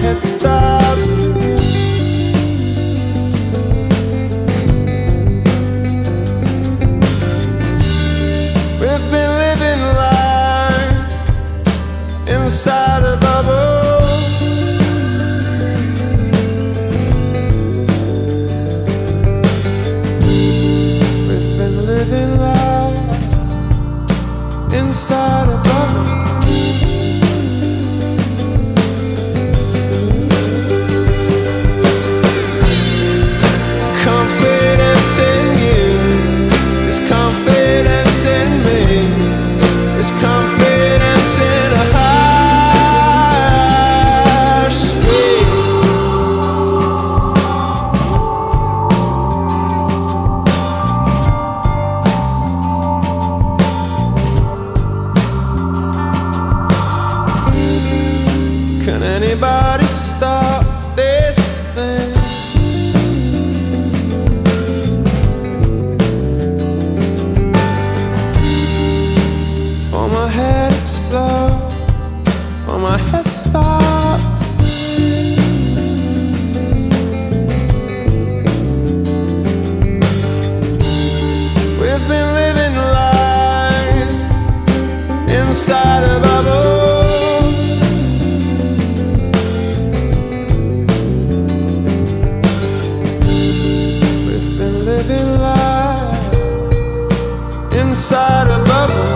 head starts to do. We've been living life inside a bubble. We've been living life inside a bubble. Confidence in you is confidence in me, is confidence in a higher speed. Can anybody stop this thing? My head explodes, or my head starts. We've been living life inside a bubble. We've been living life inside a bubble.